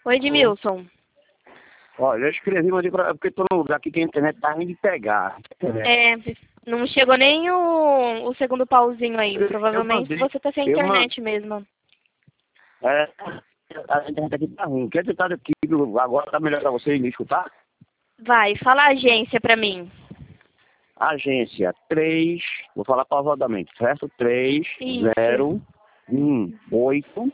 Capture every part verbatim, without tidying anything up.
Oi, Edmilson. Olha, eu escrevi, mas pra, porque tô num lugar aqui que a internet tá ruim de pegar. É, não chegou nem o, o segundo pauzinho ainda. Provavelmente mandei, você tá sem eu man- internet mesmo. É, a internet aqui tá ruim. Quer tentar aqui, agora tá melhor pra você me escutar? Vai, fala a agência pra mim. Agência três, vou falar pausadamente, certo? três zero Isso. um oito.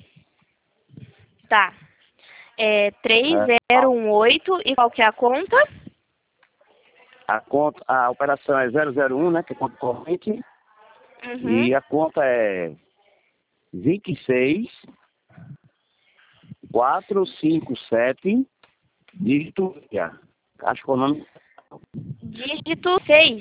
Tá. É três É, zero um oito e qual que é a conta? a, conta, a operação é zero zero um, né? Que é conta corrente. Uhum. E a conta é vinte e seis quatrocentos e cinquenta e sete, dígito meia. Acho que é o nome Dígito seis.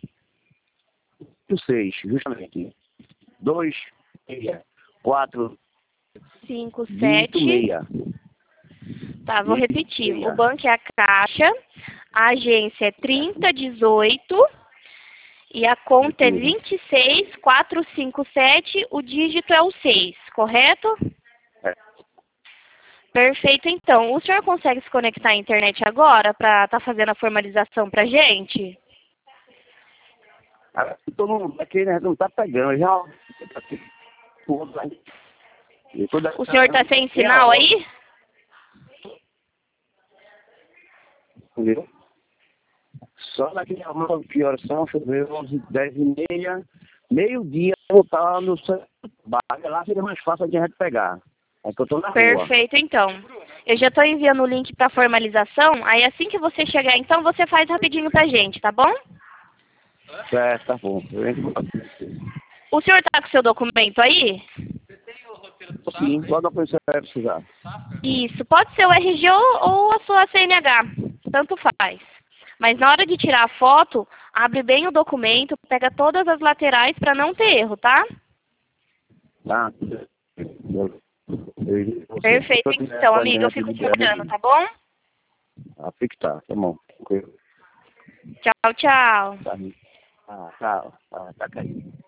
seis, justamente. dois, meia, quatro, cinco dígito sete. meia. Tá, vou Dígito repetir. O meia. banco é a Caixa, a agência é trinta dezoito e a conta é Isso mesmo. vinte e seis quatrocentos e cinquenta e sete, o dígito é o seis, correto? É. Perfeito, então. O senhor consegue se conectar à internet agora para estar fazendo a formalização pra gente? Ah, todo mundo aqui, né, não tá pegando. Já. Aqui, tudo aí. E toda- O senhor tá sem meia sinal hora, aí? entendeu? Só daqui a uma que horas são, deixa eu ver, onze, dez e meia, meio-dia, voltar no centro. Lá seria mais fácil a gente pegar. É que eu tô na rua. Perfeito, então. Eu já estou enviando o link para formalização, aí assim que você chegar, então, você faz rapidinho pra gente, tá bom? Certo, tá bom. Eu entro. O senhor tá com o seu documento aí? Sim, quando a pessoa vai precisar. Isso, pode ser o R G ou, ou a sua C N H, tanto faz. Mas na hora de tirar a foto, abre bem o documento, pega todas as laterais para não ter erro, tá? Tá? Eu- eu- você- se Perfeito, eu tiver então, com a amiga, eu internet fico te liberada, esperando, tá bom? ah, fica tá, tá bom. Tranquilo. Tchau, tchau. Tá, ah, tá, tá, tá caindo.